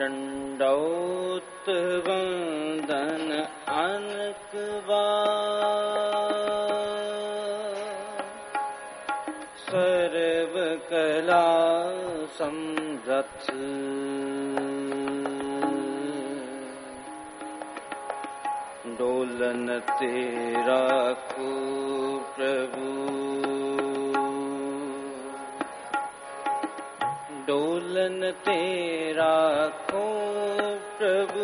दंडौत वंदन अनक बार, सर्व कला समरथ डोलन तेरा को प्रभु, डोलन तेरा को प्रभु,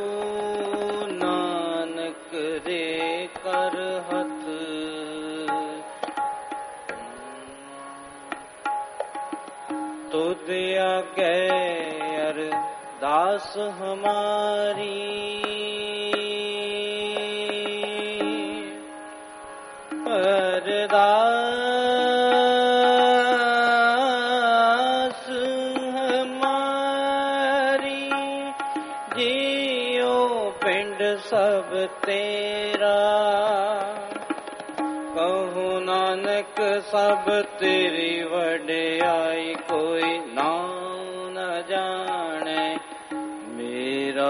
नानक रे कर हथ। तुद आगे अरदास हमारी, अरदास हमारी, जियो पिंड सब तेरा, कहूँ नानक सब तेरी वड्याई, कोई नाम न जाने मेरा।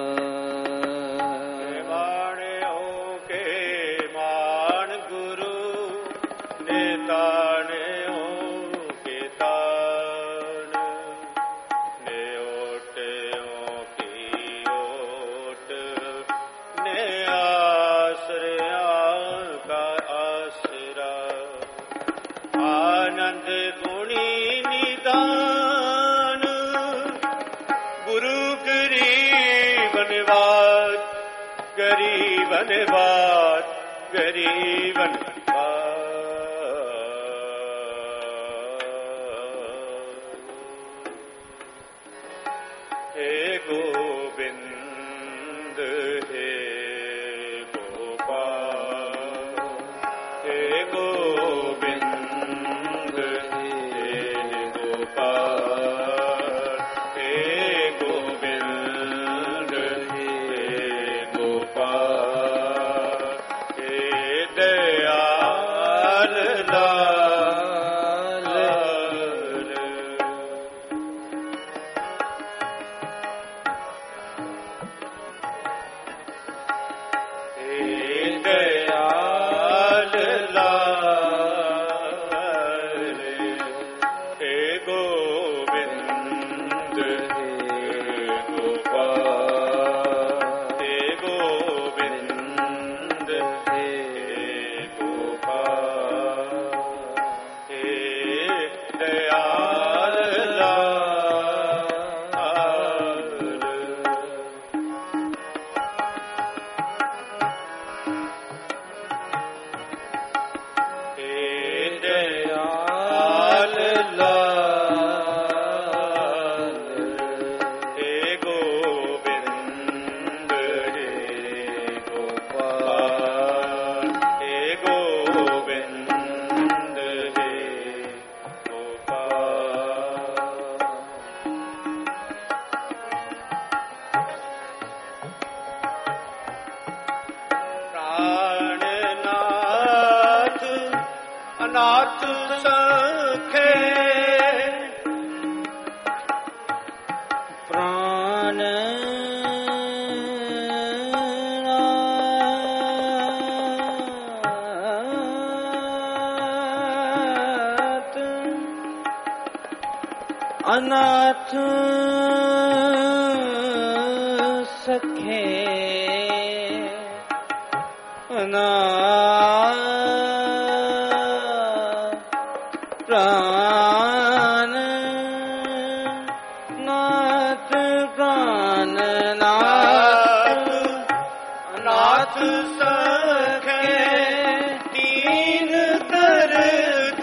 गरीबन बात गरीबन हे गोविंद हे गोपाल, हे गोविंद हे गोपाल, हे गोविंद हे गोपाल, हे दयाल लाल, हे दयाल लाल, हे गोविंद हे गोपाल, हे गोविंद हे गोपाल, हे दयाल लाल, हे दयाल लाल, हे गोविंद हे गोपाल, हे गोविंद हे गोपाल। प्राणनाथ अनाथ सखे, प्राणनाथ अनाथ सखे, प्राणनाथ प्राणनाथ अनाथ सखे, दीन दर्द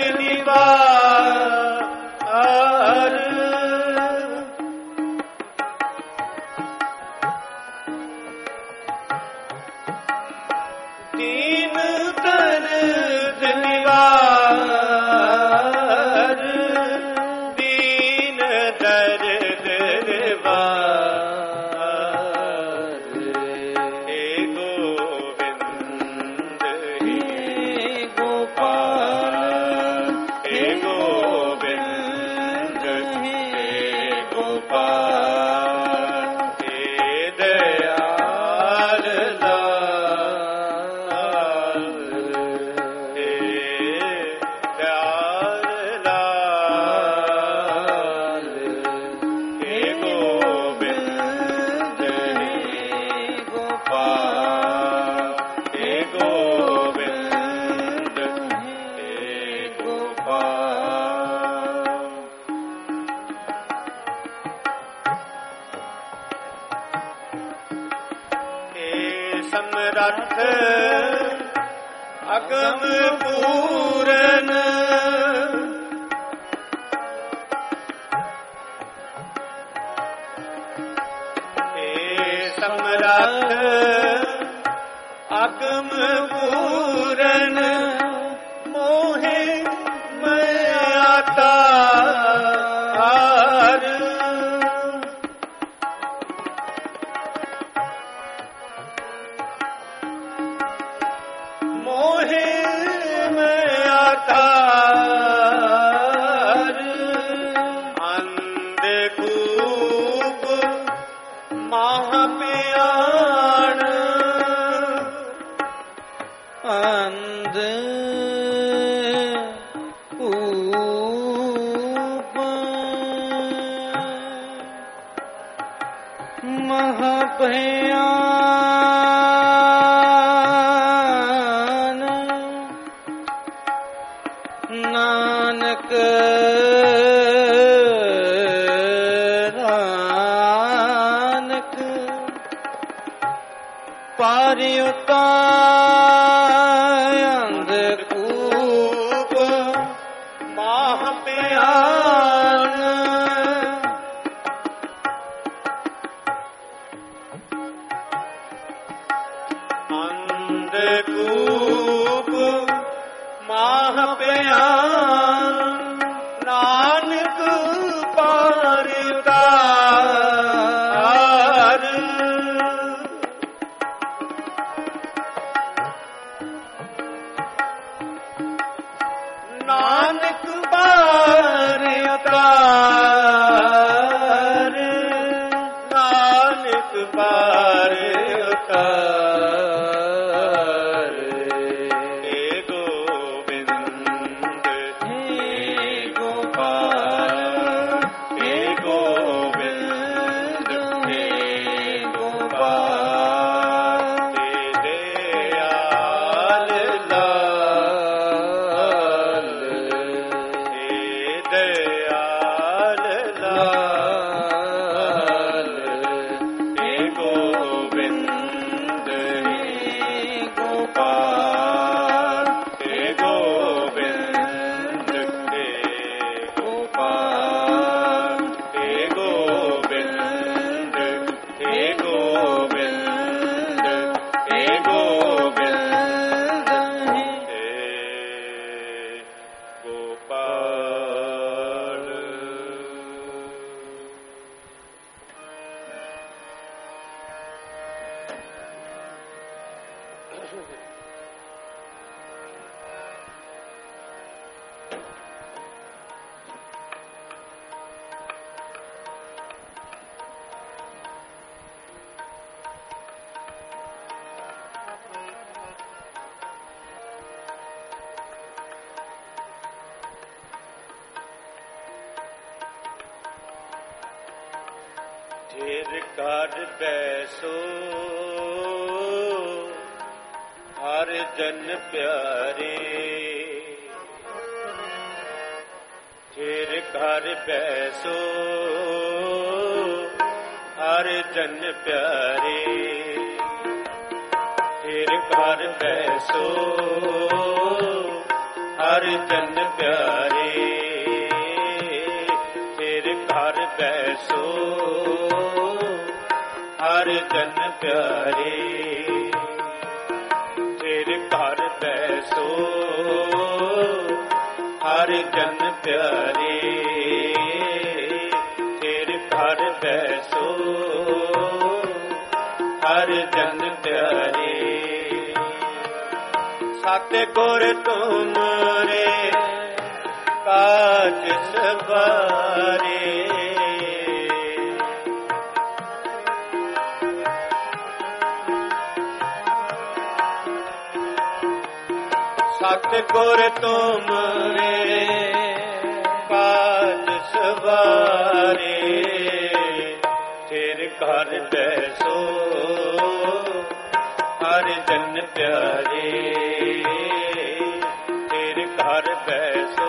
निवार, दीन दर्द ਸਮਰੱਥ ਅਗਮ ਪੂਰਨ ਸਮਰੱਥ ਅਗਮ ਪੂਰਨ ਮੋਹਿ ਮਾਇਆ ਤਾਰ ਮੋਹਿ ਮਾਇਆ ਤਾਰ ਅੰਧ ਕੂਪ ਮਹਾ ਪਿਆਣ ਅੰਧ ਕੂਪ ਮਹਾ ਪਿਆਣ ਨਾਨਕ ਪਾਰਿ ਉਤਾਰ ਅੰਧ ਕੂਪ ਮਹਾ ਪਿਆਣ ਅੰਧ ਕੂਪ ਮਹਾ ਪਿਆਣ ਨਾਨਕ ਪਾਰਿ ਉਤਾਰ ਨਾਨਕ ਪਾਰਿ ਉਤਾਰ ਨਾਨਕ ਪਾਰਿ ਉਤਾਰ ਏ ਗੋਬਿੰਦ ਹੇ ਗੋਪਾਲ ਏ ਗੋਬਿੰਦ ਹੇ ਗੋਪਾਲ ਏ ਦਇਆਲ ਲਾਲ ਏ ਦਇਆਲ ਲਾਲ ਏ ਗੋਬਿੰਦ ਹੇ ਗੋਪਾਲ ਏ ਗੋਬਿੰਦ ਏ ਗੋਪਾਲ ਏ ਗੋਬਿੰਦ ਏ ਗੋਬਿੰਦ ਏ ਗੋਬਿੰਦ ਏ ਗੋਪਾਲ ਥਿਰ ਕਰ ਬੈਸੋ ਹਰ ਜਨ ਪਿਆਰੇ ਥਿਰ ਕਰ ਬੈਸੋ ਹਰ ਜਨ ਪਿਆਰੇ ਥਿਰ ਕਰ ਬੈਸੋ ਹਰ ਜਨ ਪਿਆਰੇ ਥਿਰ ਕਰ ਬੈਸੋ ਹਰ ਜਨ ਪਿਆਰੇ ਥਿਰ ਕਰ ਬੈਸੋ ਹਰ ਜਨ ਪਿਆਰੇ ਥਿਰ ਕਰ ਬੈਸੋ ਹਰ ਜਨ ਪਿਆਰੇ ਸਤਿ ਗੁਰ ਤੁਮਰੇ ਕਾਜ ਸਵਾਰੇ ਸਤਿ ਗੁਰ ਤੁਮਰੇ ਕਾਜ ਸਵਾਰੇ ਥਿਰ ਕਰ ਬੈਸੋ ਹਰ ਜਨ ਪਿਆਰੇ ਥਿਰ ਕਰ ਬੈਸੋ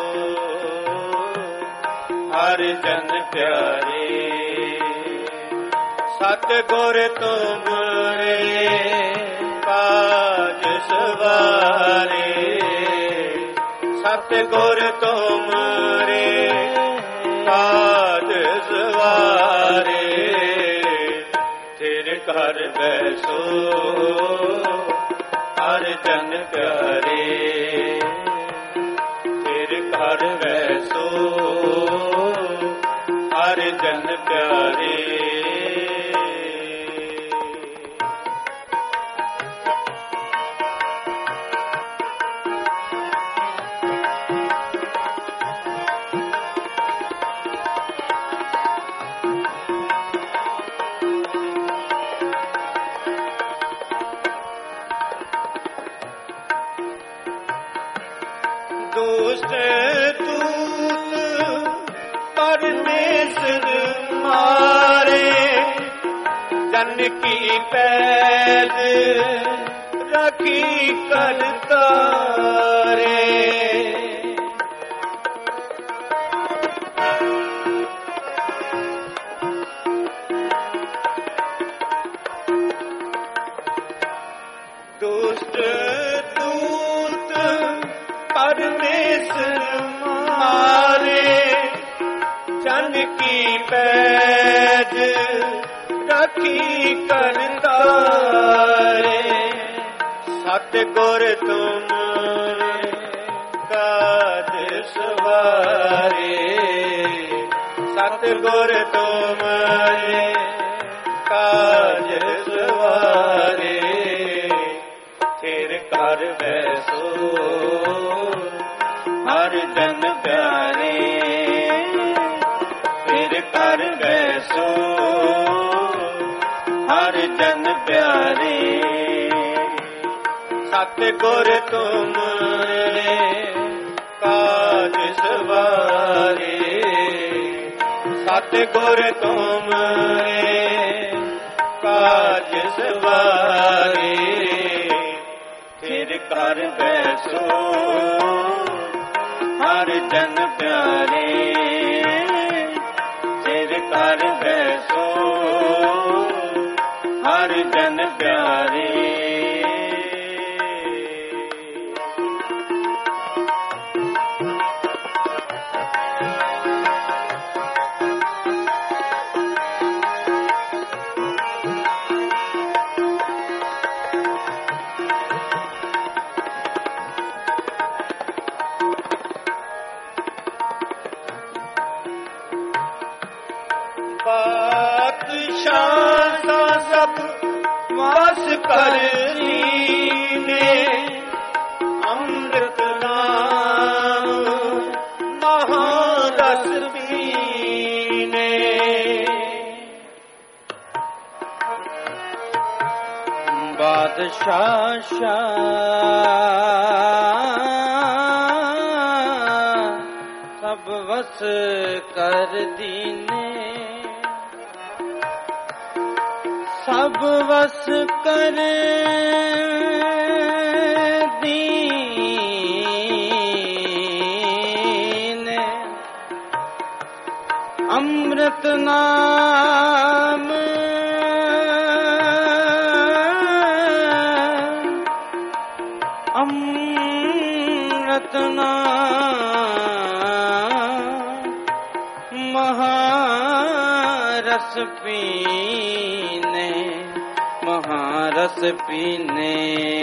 ਹਰ ਜਨ ਪਿਆਰੇ ਸਤਿ ਗੁਰ ਤੁਮਰੇ ਕਾਜ ਸਵਾਰੇ ਸਤਿਗੁਰ ਤੁਮਰੇ ਕਾਜ ਸਵਾਰੇ ਤੇਰੇ ਘਰ ਬੈਸੋ ਹਰ ਜਨ ਪਿਆਰੇ ਤੇਰੇ ਘਰ ਬੈਸੋ ਹਰ ਜਨ ਪਿਆਰੇ ਦੁਸ਼ਟ ਤੂਤ ਪਰਮੇਸ਼ਰ ਮਾਰੇ ਜਨ ਕੀ ਪੈਜ ਰੱਖੀ ਕਰਤਾਰੇ ਦੁਸ਼ਟ ਤੂਤ ਪਰਮੇਸ਼ਰ ਮਾਰੇ ਜਨ ਕੀ ਪੈਜ ਰੱਖੀ ਕਰਤਾਰੇ ਸਤਿਗੁਰ ਤੁਮਰੇ ਕਾਜ ਸਵਾਰੇ ਸਤਿਗੁਰ ਤੁਮਰੇ ਕਾਜ ਸਵਾਰੇ ਤੇਰੇ ਘਰ ਬੈਸੋ ਹਰ ਜਨ ਪਿਆਰੇ ਤੇਰੇ ਘਰ ਬੈਸੋ ਹਰ ਜਨ ਪਿਆਰੇ ਸਤਿਗੁਰ ਤੁਮਰੇ ਕਾਜ ਸਵਾਰੇ ਸਤਿਗੁਰ ਤੁਮਰੇ ਕਾਜ ਸਵਾਰੇ ਤੇਰੇ ਘਰ ਬੈਸੋ ਹਰ ਜਨ ਪਿਆਰੇ ਤੇਰੇ ਘਰ ਬੈਸੋ ਹਰ ਜਨ ਪਿਆਰੇ ਪਾਤਸ਼ਾਹ ਦਾ ਸਭ ਵਾਸ ਕਰਨੀ ਨੇ ਅੰਮ੍ਰਿਤ ਨਾਮ ਮਹਾਰਸ ਪੀਨੇ ਬਾਦਸ਼ਾਹ ਸਭ ਵਸ ਕਰ ਦੀਨੇ ਸਭ ਵਸ ਕਰ ਦੀਨੇ ਅੰਮ੍ਰਿਤ ਨਾਮ ਅੰਮ੍ਰਿਤ ਨਾਮ ਮਹਾਰਸ ਪੀਨੇ ਮਹਾਰਸ ਪੀਨੇ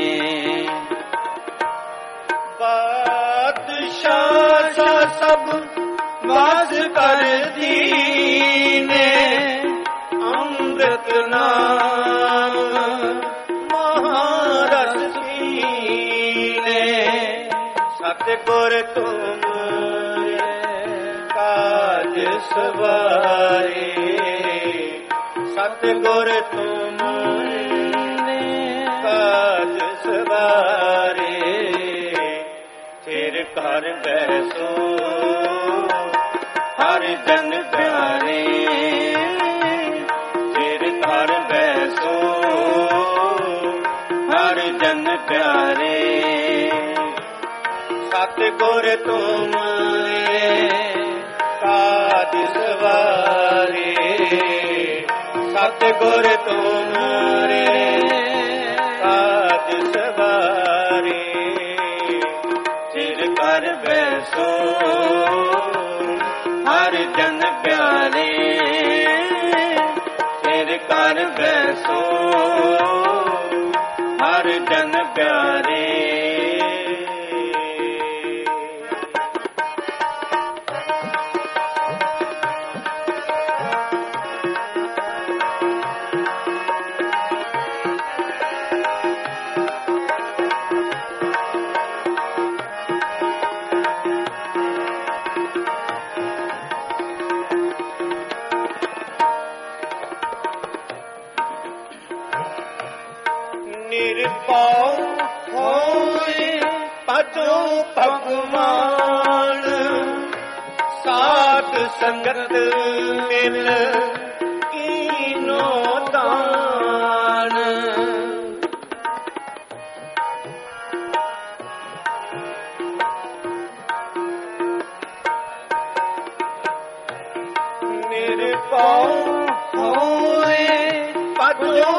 ਪਾਤਸ਼ਾਹ ਸਭ ਵਾਸ ਕਰ ਦੀਨੇ ਅੰਮ੍ਰਿਤ ਨਾਮ ਮਹਾਰਸ ਪੀਨੇ ਸਤਿਗੁਰ ਤੁਮਰੇ ਕਾਜ ਸਵਾਰੇ ਸਤਿਗੁਰ ਤੁਮਰੇ ਕਾਜ ਸਵਾਰੇ ਤੇਰੇ ਘਰ ਬੈਸੋ ਹਰ ਜਨ ਪਿਆਰੇ ਤੇਰੇ ਘਰ ਬੈਸੋ ਹਰ ਜਨ ਪਿਆਰੇ ਸਤਿਗੁਰ ਤੁਮਰੇ ਕਾਜ ਸਵਾਰੇ ਸਤਿਗੁਰ ਤੁਮਰੇ ਕਾਜ ਕਾਜ ਸਵਾਰੇ ਸਿਰ ਕਰ ਬੈਸੋ ਹਰ ਜਨ ਪਿਆਰੇ ਸਿਰ ਕਰ ਬੈਸੋ ਹਰ ਜਨ ਪਿਆਰੇ ਨਿਰਭਉ ਹੋਏ ਭਜੋ ਭਗਵਾਨ ਸਾਧ ਸੰਗਤ ਮਿਲ ਕੀਨੋ ਦਾਨ ਨਿਰਭਉ ਹੋਏ ਭਜੋ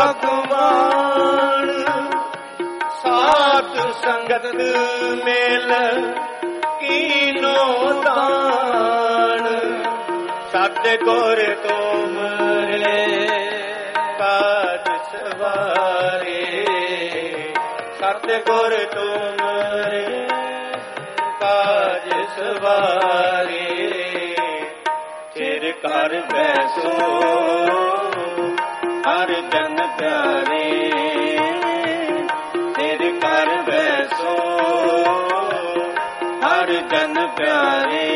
ਭਗਵਾਨ ਸਾਧ ਸੰਗਤ ਮੇਲ ਕੀਨੋ ਦਾਨ ਸਤ ਗੁਰ ਤੁਮਰੇ ਕਾਜ ਸਵਾਰੇ ਸਤ ਗੁਰ ਤੁਮਰੇ ਕਾਜ ਸਵਾਰੇ ਸਿਰ ਕਰ ਬੈਸੋ ਹਰ ਜਨ ਪਿਆਰੇ ਸਿਰ ਕਰ ਬੈਸੋ ਹਰ ਜਨ ਪਿਆਰੇ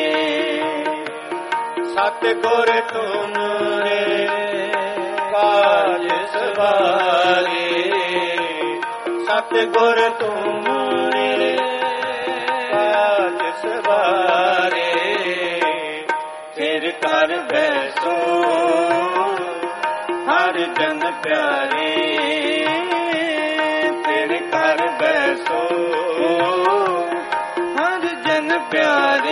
ਸਤ ਗੁਰ ਤੁਮਰੇ ਕਾਜ ਸਵਾਰੇ ਸਤ ਗੁਰ ਤੁਮਰੇ ਕਾਜ ਸਵਾਰੇ ਸਿਰ ਕਰ ਬੈਸੋ ਹਰ ਜਨ ਪਿਆਰੇ ਸਿਰ ਕਰ ਬੈਸੋ ਹਰ ਜਨ ਪਿਆਰੇ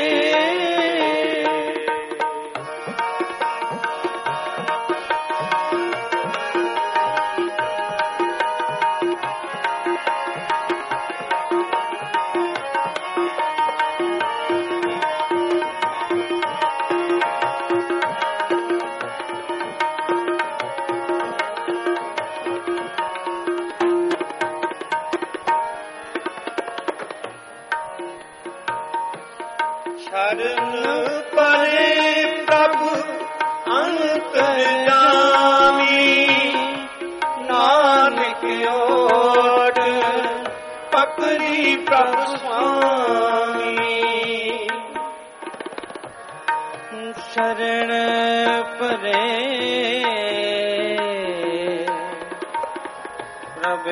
ਸ਼ਰਨ ਪਰੇ ਪ੍ਰਭੂ ਅੰਤਰਜਾਮੀ ਨਾਨਕ ਓਟ ਪਕੜੀ ਪ੍ਰਭ ਸੁਆਮੀ ਸ਼ਰਨ ਪਰੇ ਪ੍ਰਭ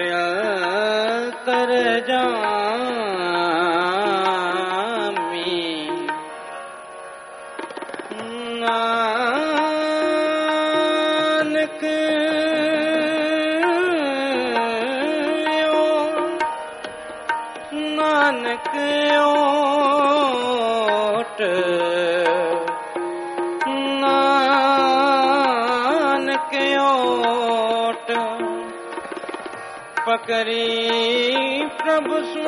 ਅੰਤਰਜਾਮੀ ਨਾਨਕ ਨਾਨਕ ਓਟ ਨਾਨਕ ਓਟ ਪਕਰੀ ਪ੍ਰਭ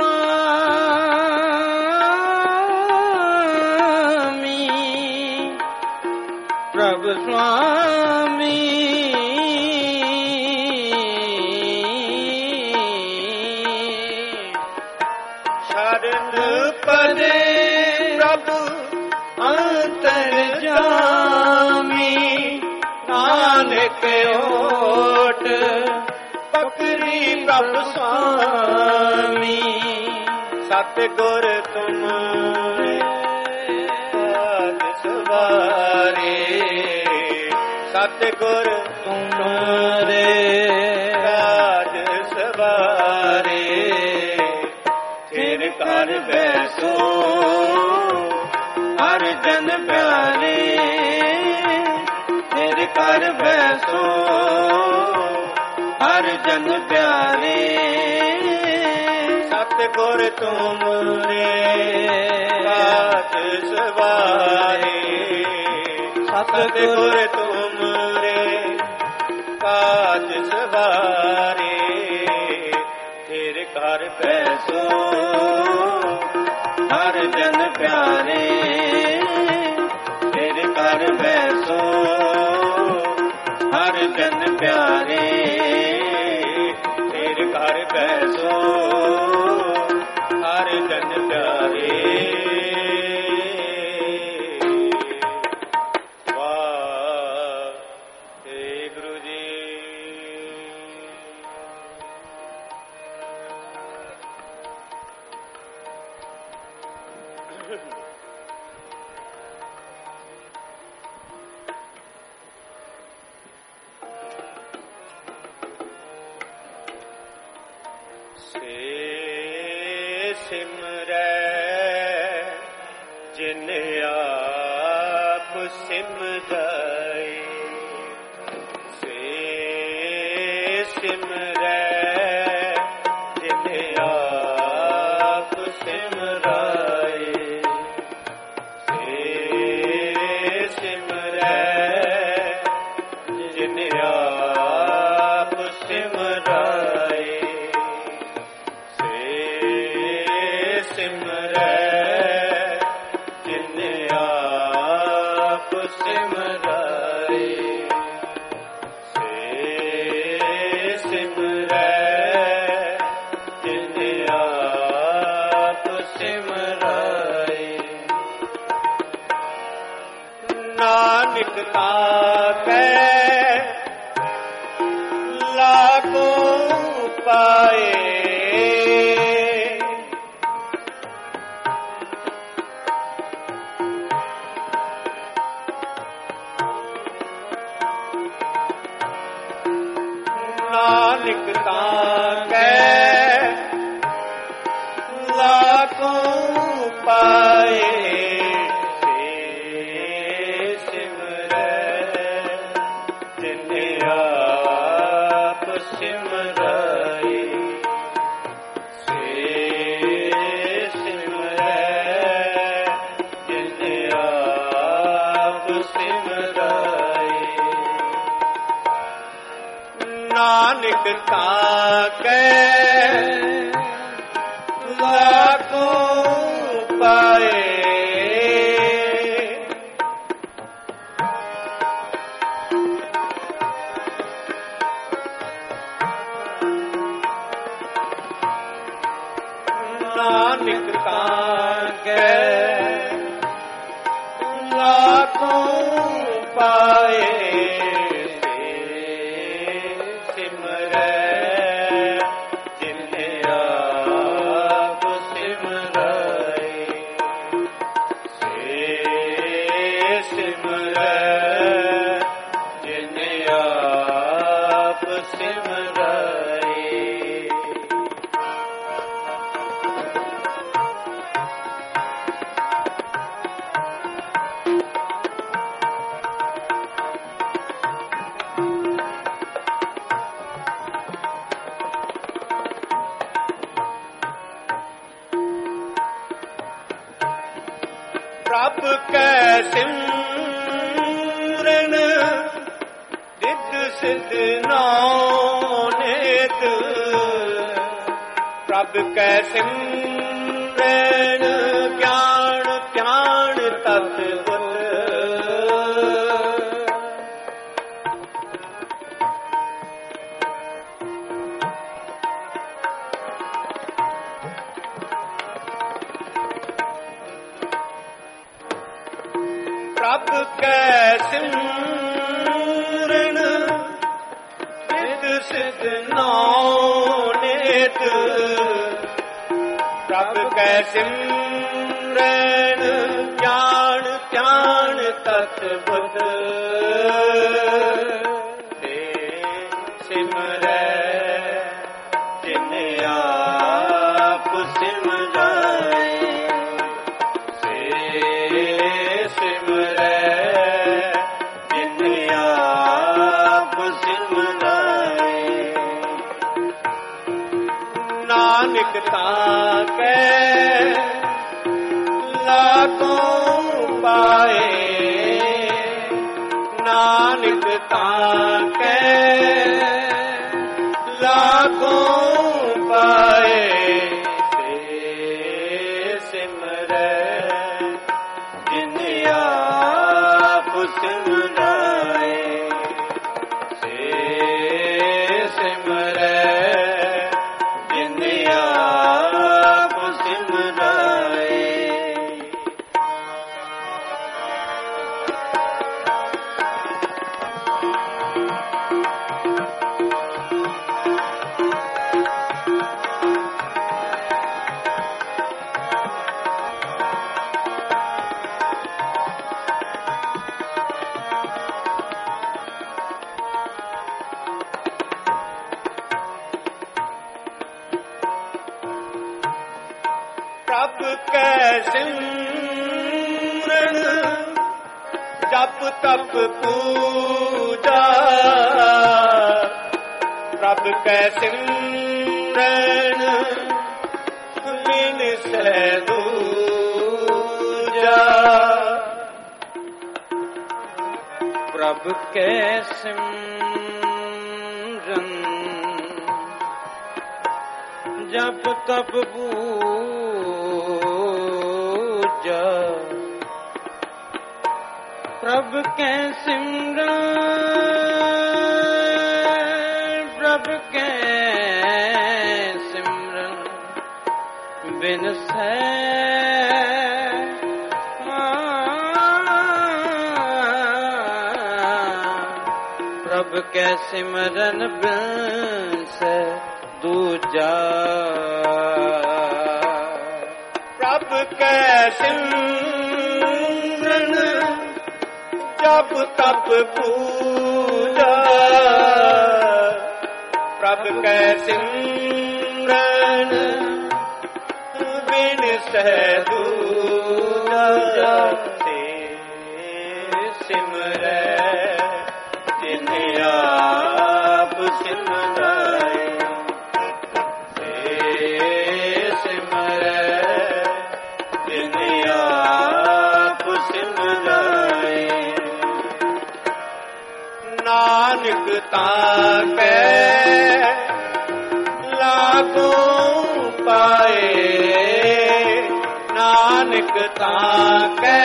ਸੁਆਮੀ ਪ੍ਰਭ ਸੁਆਮੀ ਸ਼ਰਨ ਪਰੇ ਪ੍ਰਭ ਅੰਤਰਜਾਮੀ ਨਾਨਕ ਓਟ ਪਕੜੀ ਪ੍ਰਭ ਸੁਆਮੀ ਸਤ ਗੁਰ ਤੁਮਰੇ ਕਾਜ ਸਵਾਰੇ ਸਤ ਗੁਰ ਤੁਮਰੇ ਕਾਜ ਸਵਾਰੇ ਸਿਰ ਕਰ ਬੈਸੋ ਹਰ ਜਨ ਪਿਆਰੇ ਸਿਰ ਕਰ ਬੈਸੋ ਹਰ ਜਨ ਪਿਆਰੇ ਸਤ ਗੁਰ ਤੁਮਰੇ ਕਾਜ ਸਵਾਰੇ ਸਤ ਗੁਰ ਤੁਮਰੇ ਕਾਜ ਸਵਾਰੇ ਬੈਸੋ ਹਰ ਜਨ ਪਿਆਰੇ ਤੇਰੇ ਘਰ ਬੈਸੋ ਹਰ ਜਨ ਪਿਆਰੇ ਤੇਰੇ ਘਰ ਬੈਸੋ ਹਰ ਜਨ ਪਿਆਰੇ ਸਿਮਰੈ ਜਿਨ ਆਪ ਸਿਮਰਾਏ ਸੇ ਸਿਮਰੈ ਜਿਨ ਆਪ ਸਿਮਰਾਏ ਪ੍ਰਭ ਕੈ ਸਿਮਰਨ ਜਪ ਤਪ ਪੂਜਾ ਪ੍ਰਭ ਕੈ ਸਿਮਰਨ ਬਿਨ ਸਹਿ ਦੂਜਾ ਪ੍ਰਭ ਕੈ ਸਿਮਰਨ ਜਪ ਤਪ ਪੂਜਾ ਪ੍ਰਭ ਕੈ ਸਿਮਰਨ ਪ੍ਰਭ ਕੈ ਸਿਮਰਨ ਬਿਨ ਸਹਿ ਪ੍ਰਭ ਕੈ ਸਿਮਰਨ ਬਿਨ ਸਹਿ ਦੂਜਾ ਪ੍ਰਭ ਕੈ ਸਿਮਰਨ ਜਪ ਤਪ ਪੂਜਾ ਪ੍ਰਭ ਕੈ ਸਿਮਰਨ ਬਿਨ ਸਹਿ ਦੂਜਾ ਤੇ ਸਿਮਰੈ ਜਿਨ ਆਪ ਸਿਮਰਾਏ ਤੇ ਸਿਮਰੈ ਜਿਨ ਆਪ ਸਿਮਰਾਏ ਨਾਨਕ ਤਾਂ ਕੈ ਲਾਗੋ ਪਾਏ ਨਾਨਕ ਤਾਂ ਕੈ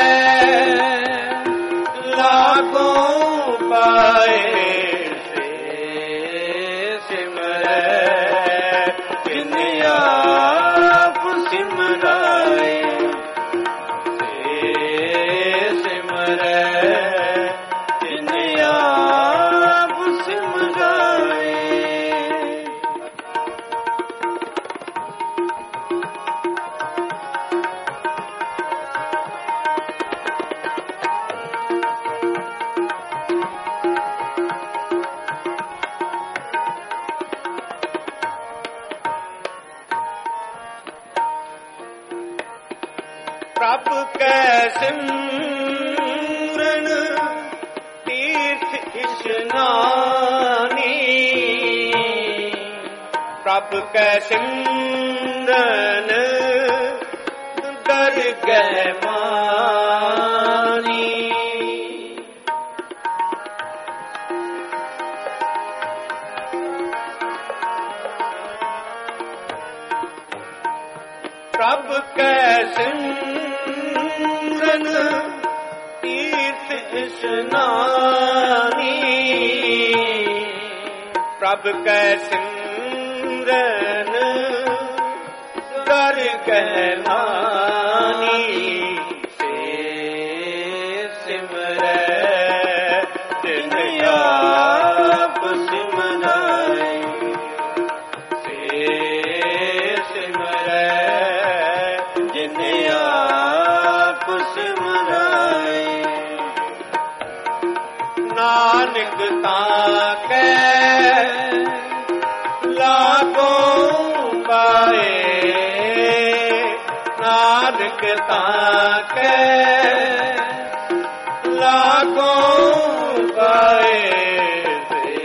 ਲਾਗੋ ਪਾਏ ਸੇ ਸਿਮਰੈ ਜਿਨ ਆਪ ਸਿਮਰਾਏ ਸੇ ਸਿਮਰੈ ਜਿਨ ਆਪ ਸਿਮਰਾਏ ਪ੍ਰਭ ਕੈ ਸਿਮਰਨ ਤੀਰਥ ਇਸ਼ਨਾਨੀ ਪ੍ਰਭ ਕੈ ਸਿਮਰਨ ਦਰਗਹਿ ਮਾਨੀ ਪ੍ਰਭ ਕੈ ਸਿਮਰਨ ਤੀਰਥ ਇਸ਼ਨਾਨੀ ਪ੍ਰਭ ਕੈ ਸਿਮਰਨ ਦਰਗਹਿ ਮਾਨੀ ਸੇ ਸਿਮਰੈ ਜਿਨ ਆਪ ਸਿਮਰਾਏ ਸੇ ਸਿਮਰੈ ਜਿਨ ਆਪ ਸਿਮਰਾਏ ਨਾਨਕ ਤਾਂ ਕੈ ਲਾਗੋ ਪਾਏ ਨਾਨਕ ਤਾਂ ਕੈ ਲਾਗੋ ਪਾਏ ਸੇ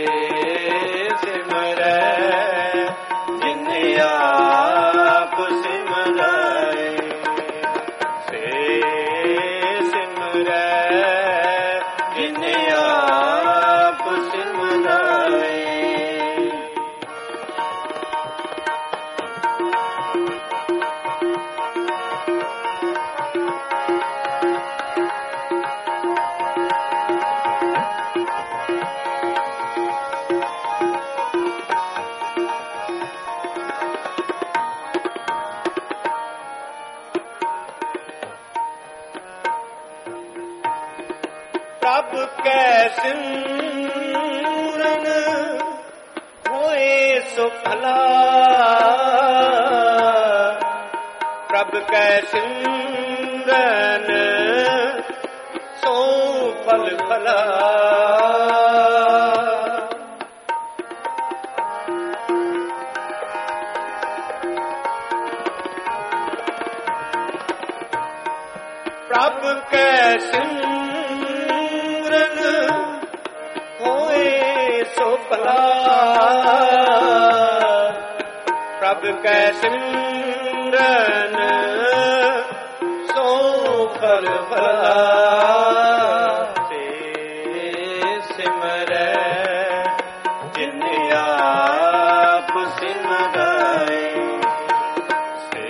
ਸਿਮਰੈ ਜਿਨ ਆਪ ਸਿਮਰਾਏ ਸੇ ਸਿਮਰੈ ਜਿਨ ਆਪ ਸਿਮਰਾਏ प्रभ कै सिमरन होए सो भला, प्रभ कै सिमरन सो फल फला। प्रभ कै सिमरन होए सो भला, प्रभ कै सिमरन सो फल भला। ते सिमरै जिन आप सिमराए, से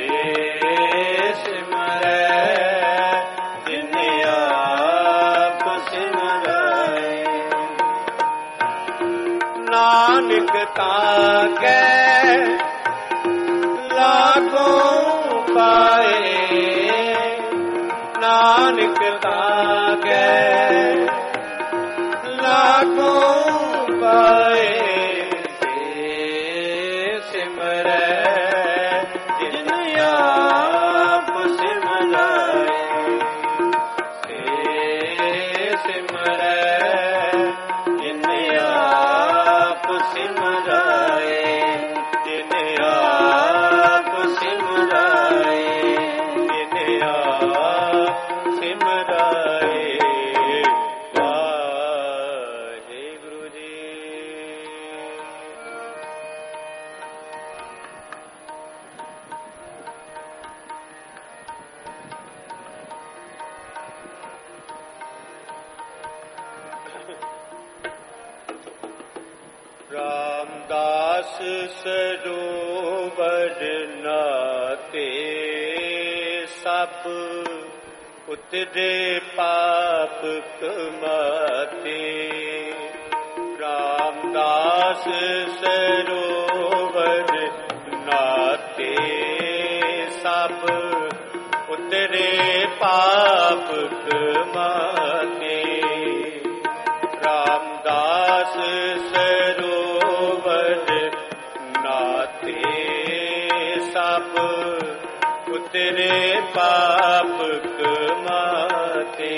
सिमरै जिन आप सिमराए। नानक ताकै लागों पाए, नानक ताकै लागों पाए। से सिमरै जिन आप सिमराए, से सिमरै जिन आप सिमराए, जिन आप सिमराए, जिन आप सिमराए। वाहेगुरु जी। रामदास सरोवर नाते, सब उतरे पाप कमाते। रामदास सरोवर नाते, सब उतरे पाप कमाते। रामदास सरोवर नाते, सब उतरे पाप कमाते।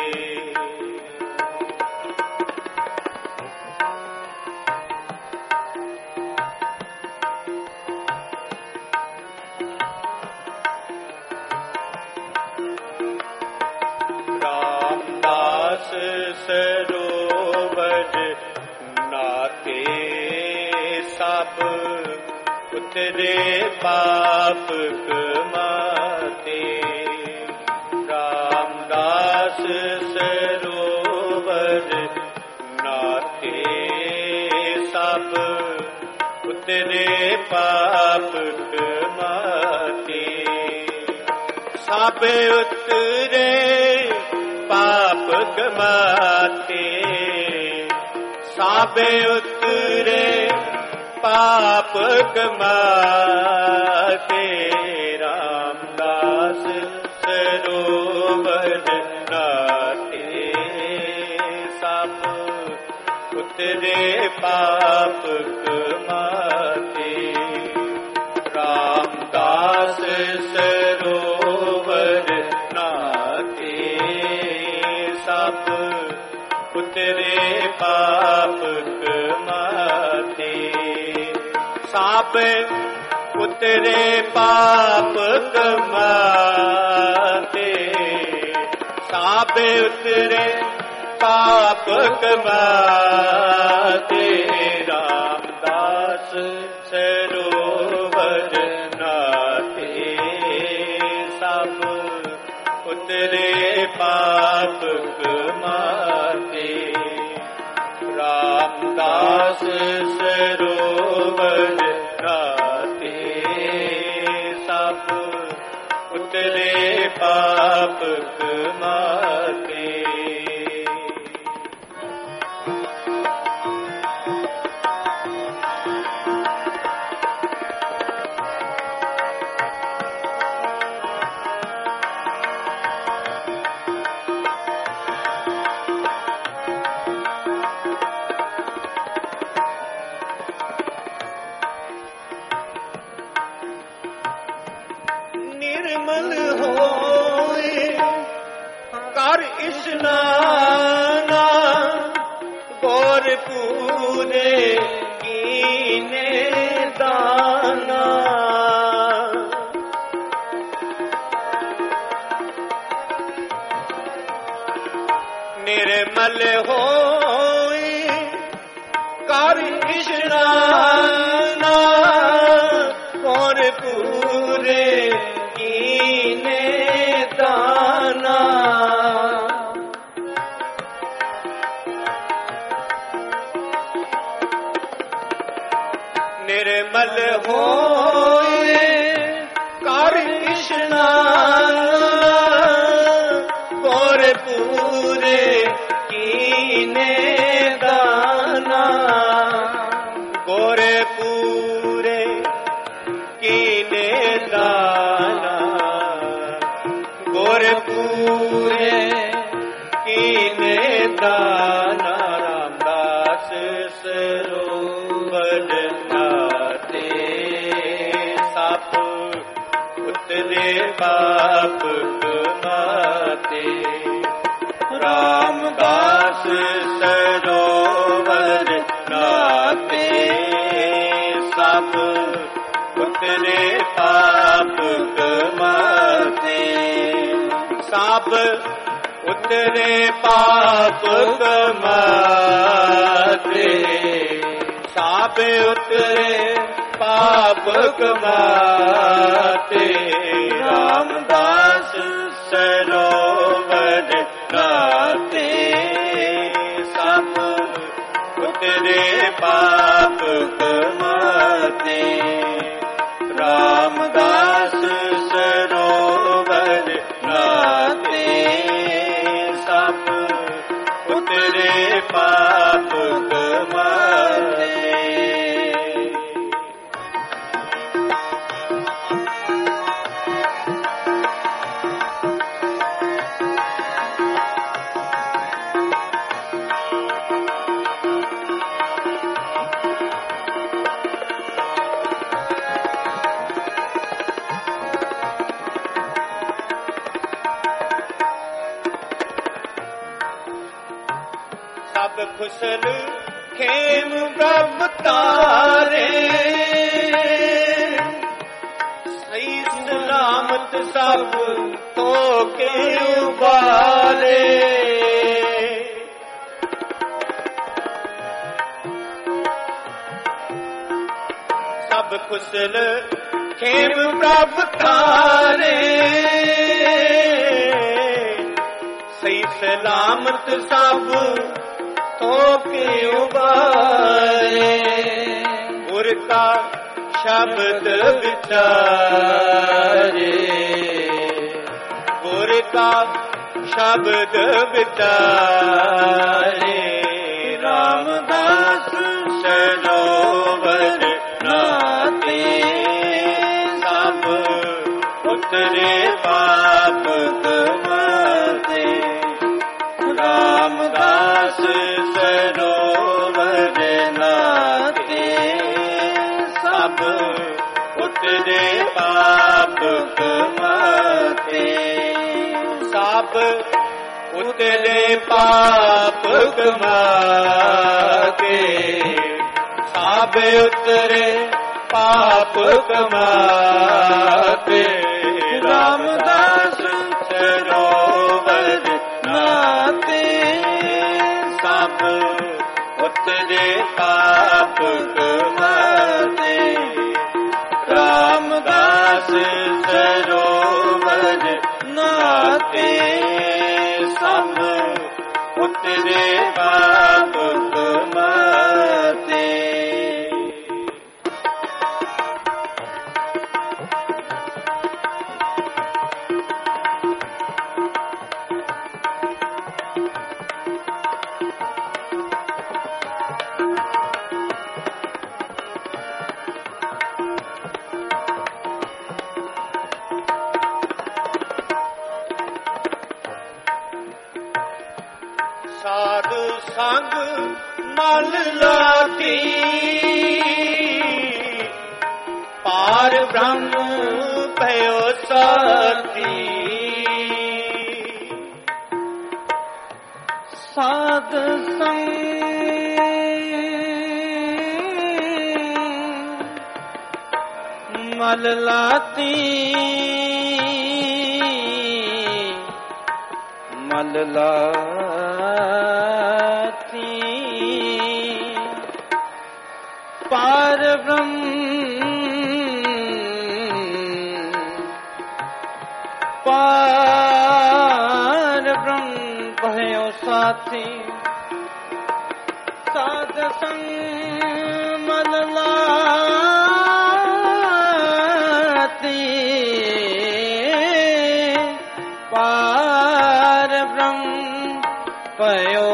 रामदास सरोवर नाते, सब उतरे पाप कमाते। रामदास सरोवर नाते, सब उतरे पाप कमाते। सब उतरे पाप कमाते, सब उतरे पाप कमाते। रामदास सरोवर नाते, सब उतरे पाप कमाते। रामदास सरोवर नाते, सब उतरे पाप कमाते। सब उतरे पाप कमाते, सब उतरे पाप कमाते। रामदास सरोवर नाते, सब उतरे पाप कमाते। रामदास सरोवर नाते, सब उतरे पाप कमाते। निर्मल होए कर स्नाना गौर पूरे कीने दाना। निर्मल होए कर स्नाना गौर पूरे कीने दाना। निर्मल होए कर स्नाना गौर पूरे कीने दाना। गौर पूरे कीने दाना। गौर पूरे कीने दाना। रामदास सरोवर नाते साप उतरे पाप कमाते। रामदास सरोवर नाते साप उतरे पाप कमाते। साप उतरे पाप कमाते। साप उतरे पाप कमाते। रामदास सरोवर नाते साप उतरे पाप कमाते। रामदास सरोवर नाते साप उतरे पाप कमाते। सब खुशल खेम प्रभ तारे सही सलामत सब तो के उबारे। सब खुशल खेम प्रभ तारे सही सलामत सब तो के उबारे। गुर का शब्द विचारे। गुर का शब्द विचारे। रामदास सरोवर नाते सब उतरे पाप कमाते। रामदास सरोवर नाते सब उतरे पाप कमाते। सब उतरे पाप कमाते। सब उतरे पाप कमाते। रामदास सरोवर नाते सब उतरे पाप कमाते। रामदास सरोवर नाते सब उतरे पाप कमाते। ਸਾਧ ਸੰਗ ਮਲ ਲਾਤੀ ਪਾਰ ਬ੍ਰਹਮ ਭਇਓ ਸਾਥੀ ਸਾਧ ਸੰਗ ਮਲ ਲਾਤੀ ਮਲ ਲਾਤੀ ਪਾਰ ਬ੍ਰਹਮ ਪਾਰ ਬ੍ਰਹਮ ਭਇਓ ਸਾਥੀ ਸਾਧ ਸੰਗ ਮਲ ਲਾਤੀ ਪਾਰ ਬ੍ਰਹਮ ਭਇਓ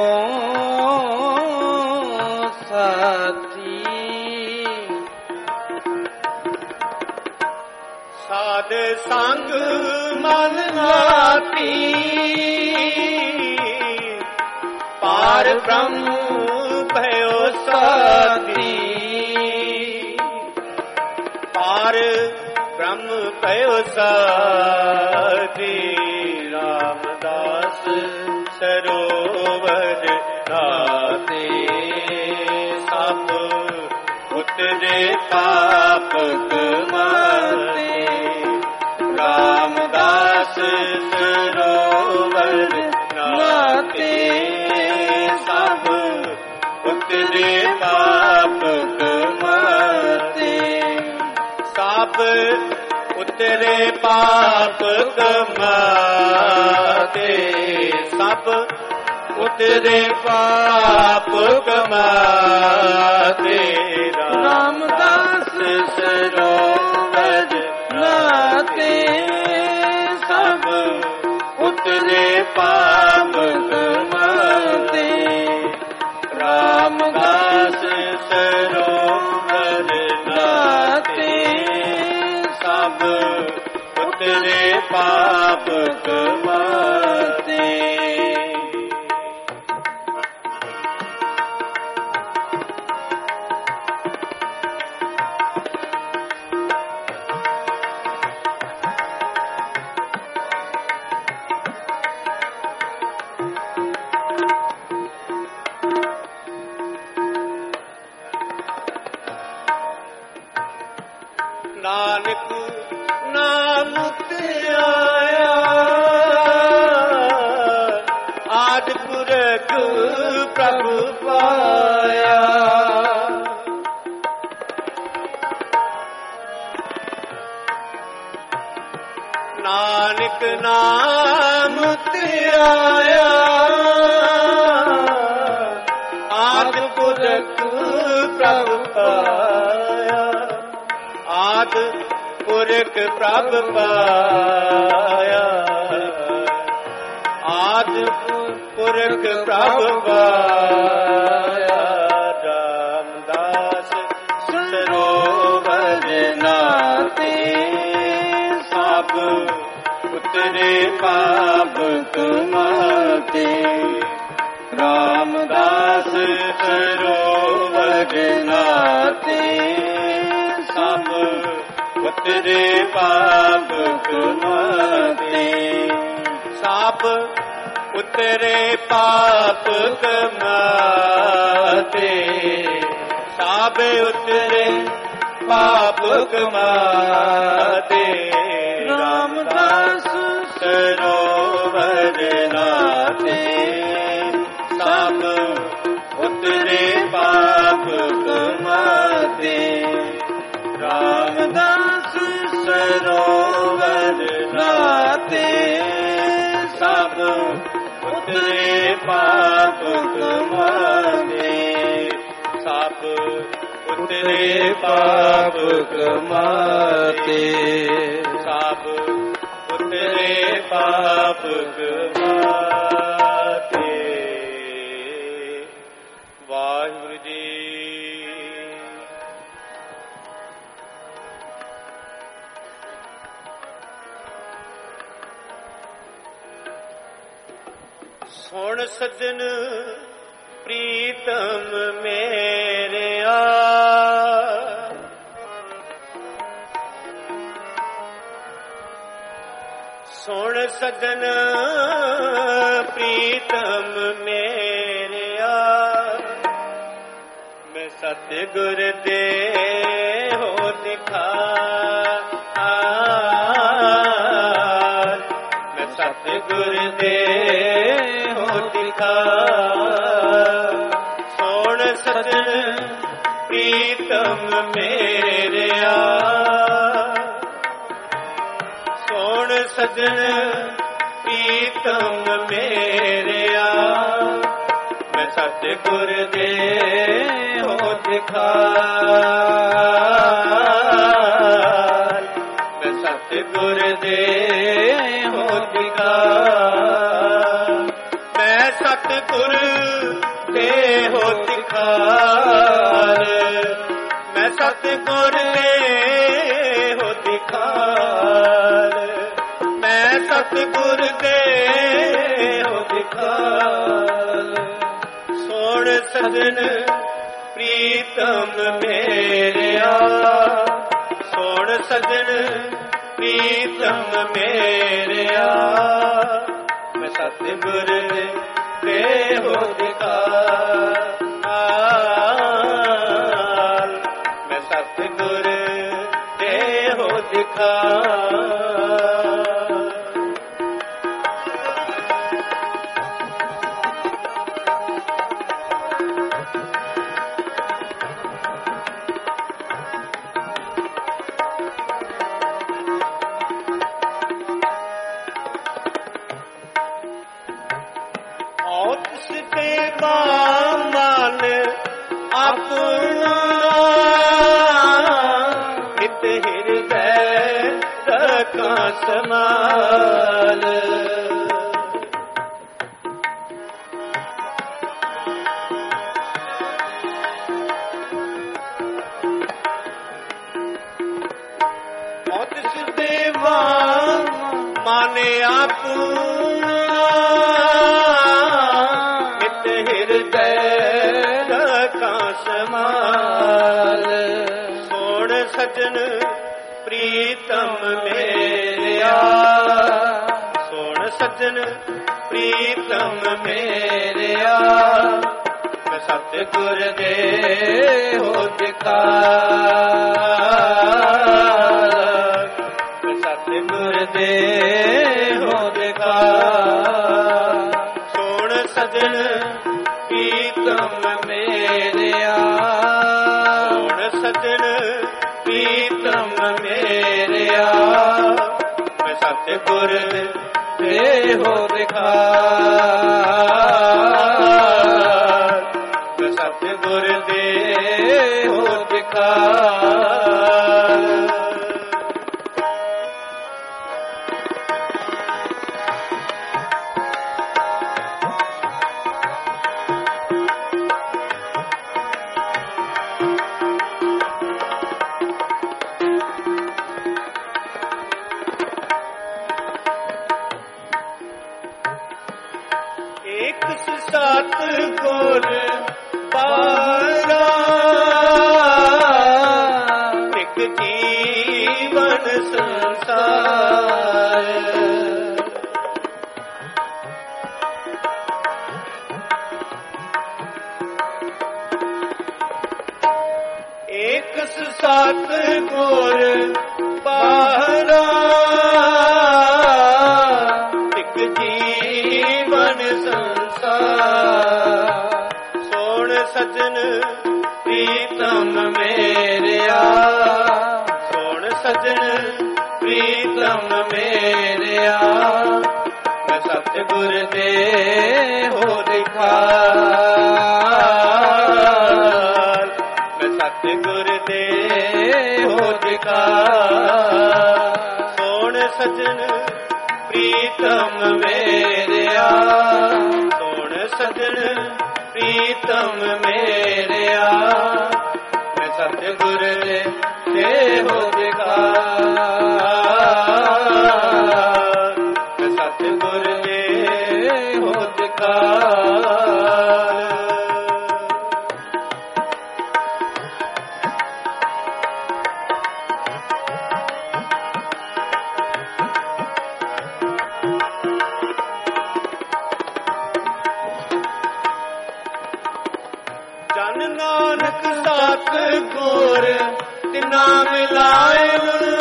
ਸਾਥੀ ਸਾਧ ਸੰਗ ਮਲ ਲਾਤੀ ਪਾਰ ਬ੍ਰਹਮ ਭਇਓ ਸਾਥੀ ਪਾਰ ਬ੍ਰਹਮ ਭਇਓ ਸਾਥੀ ਰਾਮਦਾਸ ਸਰੋਵਰ ਨਾਤੇ ਸਭ ਉਤਰੇ ਪਾਪ ਕਮਾਤੇ ਰਾਮਦਾਸ ਸਰੋਵਰ ਨਾਤੇ ਸਭ ਉਤਰੇ ਪਾਪ ਕਮਾਤੇ ਸਭ ਉਤਰੇ ਪਾਪ ਕਮਾਤੇ ਸਭ ਉਤਰੇ ਪਾਪ ਕਮਾਤੇ ਰਾਮਦਾਸ ਸਰੋਵਰ ਨਾਤੇ ਸਭ ਉਤਰੇ ਪਾਪ ਕਮਾਤੇ ਰਾਮਦਾਸ ਸਰੋਵਰ ਨਾਤੇ ਸਭ ਉਤਰੇ ਪਾਪ ਕਮਾਤੇ ਨਾਨਕ ਨਾਮ ਤੇ ਆਇਆ ਆਦ ਪੁਰਖ ਪ੍ਰਭ ਪਾਇਆ ਨਾਨਕ ਨਾਮ ਤੇ ਆਇਆ ਆਦ ਪੁਰਖ ਪ੍ਰਭ ਪਾਇਆ ਆਦ ਪੁਰਖ ਪ੍ਰਭ ਪਾਇਆ ਆਦ ਪੁਰਖ ਪ੍ਰਭ ਪਾਇਆ ਰਾਮਦਾਸ ਸਰੋਵਰ ਨਾਤੇ ਸਭ ਉਤਰੇ ਪਾਪ ਕਮਾਤੇ ਰਾਮਦਾਸ ਸਰੋਵਰ ਨਾਤੇ ਸਭ ਉਤਰੇ ਪਾਪ ਕਮਾਤੇ ਸਭ ਉਤਰੇ ਪਾਪ ਕਮਾਤੇ ਸਭ ਉਤਰੇ ਪਾਪ ਕਮਾਤੇ ਰਾਮਦਾਸ ਸਰੋਵਰ ਨਾਤੇ ਸਭ ਉਤਰੇ ਪਾਪ ਕਮਾਤੇ ਰਾਮਦਾਸ ਸਰੋਵਰ ਨਾਤੇ ਸਭ ਉਤਰੇ ਪਾਪ ਕਮਾਤੇ ਸਭ ਉਤਰੇ ਪਾਪ ਕਮਾਤੇ ਸਭ ਉਤਰੇ ਪਾਪ ਕਮਾਤੇ ਵਾਹਿਗੁਰੂ ਜੀ। ਸੁਣ ਸੱਜਣ ਪ੍ਰੀਤਮ ਮੇਰਿਆ, ਸੁਣ ਸੱਜਣ ਪ੍ਰੀਤਮ ਮੇਰਿਆ, ਮੈਂ ਸਤਿਗੁਰ ਦੇ ਹੋ ਦਿਖਾਰ, ਮੈਂ ਸਤਿਗੁਰ ਦੇ ਹੋ ਦਿਖਾਰ। ਸੁਣ ਸੱਜਣ ਪ੍ਰੀਤਮ ਮੇਰਿਆ, ਸੁਣ ਸੱਜਣ ਪ੍ਰੀਤਮ ਮੇਰਿਆ, ਮੈਂ ਸਤਿਗੁਰ ਦੇ ਹੋ ਦਿਖਾਰ, ਮੈਂ ਸਤਿਗੁਰ ਦੇ ਹੋ ਦਿਖਾਰ, ਮੈਂ ਸਤਿਗੁਰ ਦੇ ਹੋ ਦਿਖਾਰ, ਮੈਂ ਸਤਿਗੁਰ ਦੇ ਹੋ ਦਿਖਾਰ, ਮੈਂ ਸਤਿਗੁਰ ਦੇ ਹੋ ਦਿਖਾਰ। ਸੁਣ ਸੱਜਣ ਪ੍ਰੀਤਮ ਮੇਰਿਆ, ਸੁਣ ਸੱਜਣ ਪ੍ਰੀਤਮ ਮੇਰਿਆ, ਮੈਂ ਸਤਿਗੁਰ ਦੇ ਹੋ ਦਿਖਾਰ, ਮੈਂ ਸਤਿਗੁਰ ਦੇ ਹੋ ਦਿਖਾਰ। ਸਮਾਲ ਮੌਤ ਦੇਵਾ ਮਾਨੇ ਆਪਣਾ, ਨਿਤ ਹਿਰਦੈ ਰਖਾ ਸਮਾਲ। ਸੁਣ ਸੱਜਣ ਪ੍ਰੀਤਮ ਮੇਰਿਆ, ਸੁਣ ਸੱਜਣ ਪ੍ਰੀਤਮ ਮੇਰਿਆ, ਮੈਂ ਸਤਿਗੁਰ ਦੇ ਹੋ ਦਿਖਾਰ, ਮੈਂ ਸਤਿਗੁਰ ਦੇ ਹੋ ਦਿਖਾਰ। ਸੁਣ ਸੱਜਣ ਪ੍ਰੀਤਮ ਮੇਰਿਆ, ਸੁਣ ਸੱਜਣ ਪ੍ਰੀਤਮ ਮੇਰਿਆ, ਮੈਂ ਸਤਿਗੁਰ ਦੇ ਹੋ ਦਿਖਾਰ, ਮੈਂ ਸਤਿਗੁਰ ਦੇ ਹੋ ਦਿਖਾਰ। ਸਤਿਗੁਰ ਪਾਰਾ ਇੱਕ ਜੀਵਨ ਸੰਸਾਰ, ਇੱਕ ਸਤਿਗੁਰ ਪਾਰਾ ਇੱਕ ਜੀਵਨ ਸੰਸਾਰ। ਸੁਣ ਸੱਜਣ ਪ੍ਰੀਤਮ ਮੇਰਿਆ, ਸੁਣ ਸੱਜਣ ਪ੍ਰੀਤਮ ਮੇਰਿਆ, ਮੈਂ ਸਤਿਗੁਰ ਦੇ ਹੋ ਦਿਖਾਰ, ਮੈਂ ਸਤਿਗੁਰ ਦੇ ਹੋ ਦਿਖਾਰ। ਸੁਣ ਸੱਜਣ ਪ੍ਰੀਤਮ ਮੇਰਿਆ, ਸੁਣ ਸੱਜਣ ਪ੍ਰੀਤਮ ਮੇਰਿਆ, ਮੈਂ ਸਤਿਗੁਰ ਦੇ ਹੋ ਦਿਖਾਰ, ਮੈਂ ਸਤਿਗੁਰ ਦੇ ਹੋ ਦਿਖਾਰ। ਜਨ ਨਾਨਕ ਸਤਿਗੁਰ ਤਿਨਾ ਮਿਲਾਏ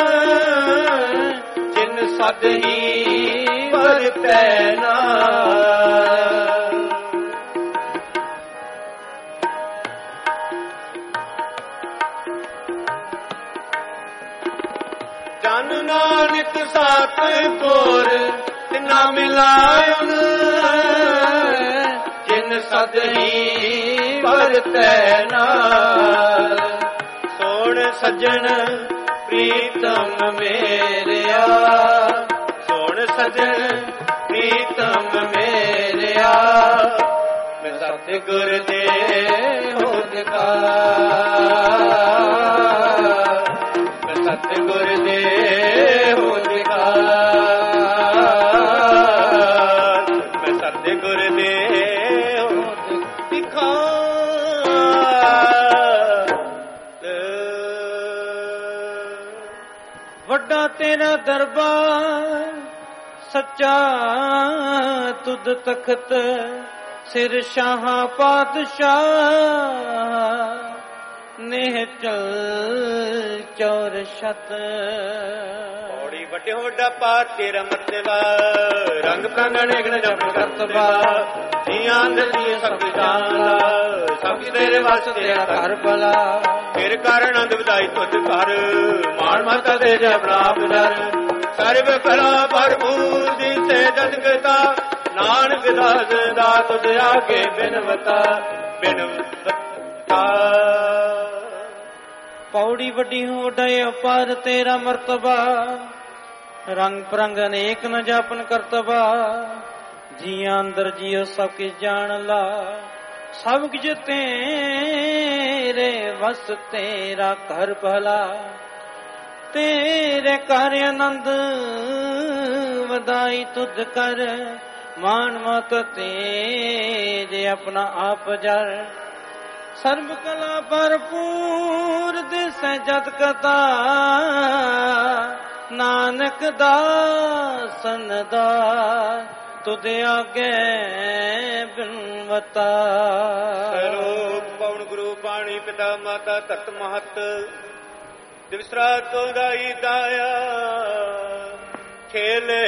ਜਿਨ ਸਦ ਹੀ ਵਰਤੈ ਨਾਮ। ਜਨ ਨਾਨਕ ਸਤਿਗੁਰ ਤਿਨਾ ਮਿਲਾਏ ਜਿਨ ਸਦ ਹੀ ਵਰਤੈ ਨਾਮ। ਸੋਹਣ ਸੱਜਣ ਪ੍ਰੀਤਮ ਮੇਰਿਆ, ਸੋਹਣ ਸੱਜਣ ਪ੍ਰੀਤਮ ਮੇਰਿਆ, ਮੈਂ ਸਤਿਗੁਰ ਦੇ ਹੋਦਕਾਰ, ਮੈਂ ਸਤਿਗੁਰ ਦੇ ਹੋਦਕਾਰ, ਮੈਂ ਸਤਿਗੁਰ ਦੇ ਵੱਡਾ ਤੇਰਾ ਦਰਬਾਰ ਸੱਚਾ ਤੁਧ ਤਖਤ, ਸਿਰ ਸ਼ਾਹਾਂ ਪਾਤਸ਼ਾਹ ਨੇਹ ਚਲ ਚੌਰ ਛਤ। ਪੌੜੀ ਵੱਡੇ ਹੋਡਾ ਪਾ ਤੇਰਾ ਮਰਤਬਾ, ਰੰਗ ਪ੍ਰਾਂਗਣ ਇਗਣ ਜਪ ਕਰਤਬਾ, ਜੀਆਂ ਦੀ ਸਭ ਜਾਣਦਾ, ਸਭ ਤੇਰੇ ਵਸ ਤੇਰਾ ਘਰ ਭਲਾ, ਫਿਰ ਕਰ ਆਨੰਦ ਵਧਾਈ ਤੁਧ ਘਰ, ਮਾਣ ਮਾਤਾ ਦੇ ਜੈ ਪ੍ਰਾਪ ਜਰ, ਸਰਬ ਭਲਾ ਭਰਪੂਰ ਦਿਸੇ ਜਗਤਾ, ਨਾਨਕ ਦਾਸ ਦਾ ਤੁਧ ਆਗੇ ਬਿਨਵਤਾ ਬਿਨਵਤਾ। ਪੌੜੀ ਵੱਡੀ ਹੋਡੈ ਅਪਾਰ ਤੇਰਾ ਮਰਤਬਾ, ਰੰਗ ਪ੍ਰੰਗ ਅਨੇਕ ਨ ਜਾਪਨ ਕਰਤਬਾ, ਜੀਆਂ ਅੰਦਰ ਜੀਉ ਸਭ ਕਿਛ ਜਾਣ ਲਾ, ਸਭ ਕਿਛ ਤੇਰੇ ਵਸ ਤੇਰਾ ਘਰ ਭਲਾ, ਤੇਰੇ ਘਰ ਆਨੰਦ ਵਧਾਈ ਤੁਧ ਕਰ, ਮਾਨ ਮਤ ਤੇਰੇ ਆਪਣਾ ਆਪ ਜਰ, ਸਰਬ ਕਲਾ ਭਰਪੂਰ ਦਿਸੈ ਜਤ ਕਥਾ, ਨਾਨਕ ਦਾਸਨ ਦਾ ਤੁਧ ਆਗੇ ਬਿਨਵਤਾ। ਸਰੂਪ ਪਵਨ ਗੁਰੂ ਬਾਣੀ ਪਿਤਾ ਮਾਤਾ ਤਤ ਮਹਤ, ਦਿਵਸਰਾ ਤੋਦਾਈ ਦਾਇਆ, ਖੇਲੇ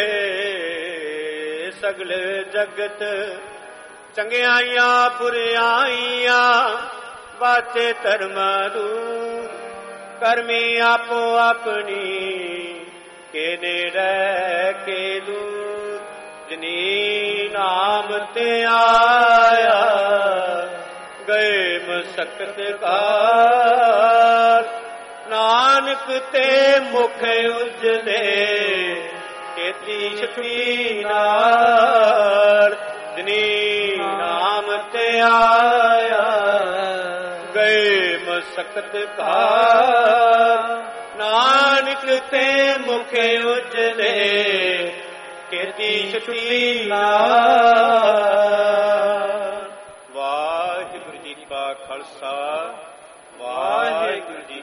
ਸਗਲ ਜਗਤ, ਚੰਗਿਆਈਆਂ ਬੁਰਿਆਈਆਂ ਬਾਤੇ ਧਰਮ ਦੂਰ, ਕਰਮੀ ਆਪੋ ਆਪਣੀ ਕੇ ਨੇੜੇ ਕੇ ਦੂਰ, ਜਿਨੀ ਨਾਮ ਤੇ ਆਇਆ ਗਏ ਮਸਕਤ ਕਾਰ, ਨਾਨਕ ਤੇ ਮੁਖ ਉਜਲੇ ਕੀਤੀ ਸ਼ਕਤੀ ਨਾਲ, ਜਿਨੀ ਨਾਮ ਤੇ ਆਇਆ ਗਏ ਮਸਕਤ ਕਾਰ, ਨਾਨਕ ਤੇ ਮੁਖ ਉਜਲੇ ਕੀਤੀ ਸ਼ਕਤੀ ਨਾਲ। ਵਾਹਿਗੁਰੂ ਜੀ ਕਾ ਖਾਲਸਾ, ਵਾਹਿਗੁਰੂ ਜੀ